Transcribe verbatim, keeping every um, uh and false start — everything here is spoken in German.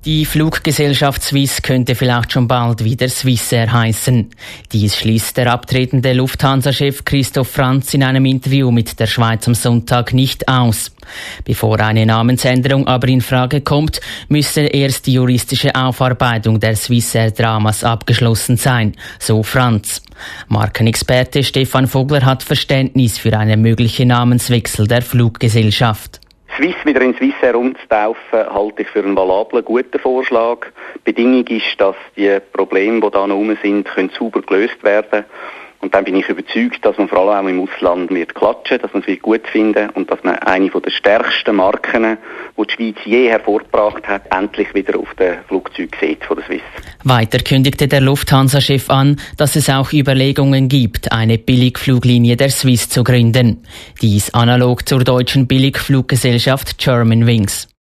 Die Fluggesellschaft Swiss könnte vielleicht schon bald wieder Swissair heißen. Dies schließt der abtretende Lufthansa-Chef Christoph Franz in einem Interview mit der Schweiz am Sonntag nicht aus. Bevor eine Namensänderung aber in Frage kommt, müsse erst die juristische Aufarbeitung der Swissair-Dramas abgeschlossen sein, so Franz. Markenexperte Stefan Vogler hat Verständnis für einen möglichen Namenswechsel der Fluggesellschaft. Swiss wieder in Swissair umzutaufen, halte ich für einen valablen, guten Vorschlag. Die Bedingung ist, dass die Probleme, die da noch rum sind, können sauber gelöst werden. Und dann bin ich überzeugt, dass man vor allem auch im Ausland wird klatschen, dass man es wird gut finden und dass man eine der stärksten Marken, die die Schweiz je hervorgebracht hat, endlich wieder auf den Flugzeugen sieht von der Swiss. Weiter kündigte der Lufthansa-Chef an, dass es auch Überlegungen gibt, eine Billigfluglinie der Swiss zu gründen. Dies analog zur deutschen Billigfluggesellschaft Germanwings.